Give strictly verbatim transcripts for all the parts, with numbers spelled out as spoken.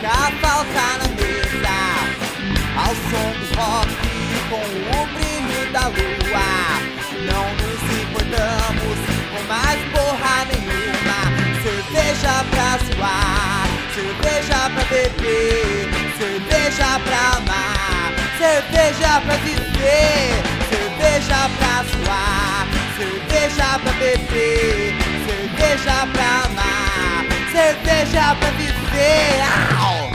pra faltar na mesa, ao som do rock com o brilho da lua. Não nos importamos com mais porra nenhuma. Cerveja pra suar, cerveja pra beber, cerveja pra amar, cerveja pra viver, cerveja pra suar, cerveja pra beber, cerveja pra amar, cerveja pra viver. Au!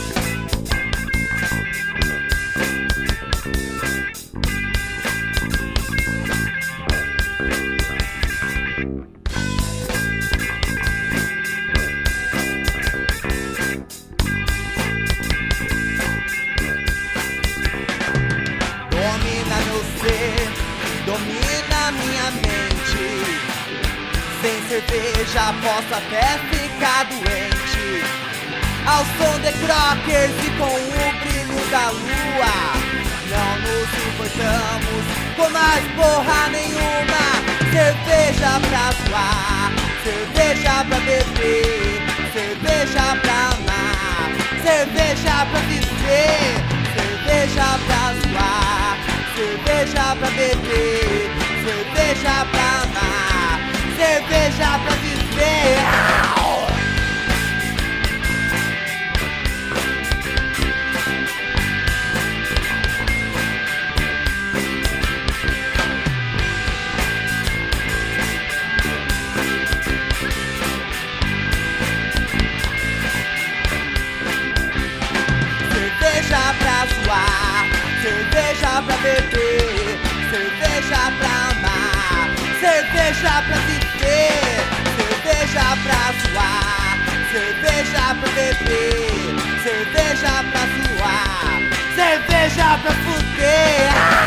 Domina meu ser, domina minha mente. Sem cerveja posso até ficar doente. Ao som de crockers e com o brilho da lua, não nos importamos com mais porra nenhuma. Cerveja pra suar, cerveja pra beber, cerveja pra amar, cerveja pra viver, cerveja pra suar, cerveja pra beber, cerveja pra amar, cerveja pra viver. Au! Cerveja pra suar, cerveja pra beber, cerveja pra amar, cerveja pra viver, cerveja pra suar, cerveja pra beber, cerveja pra suar, cerveja pra fuder.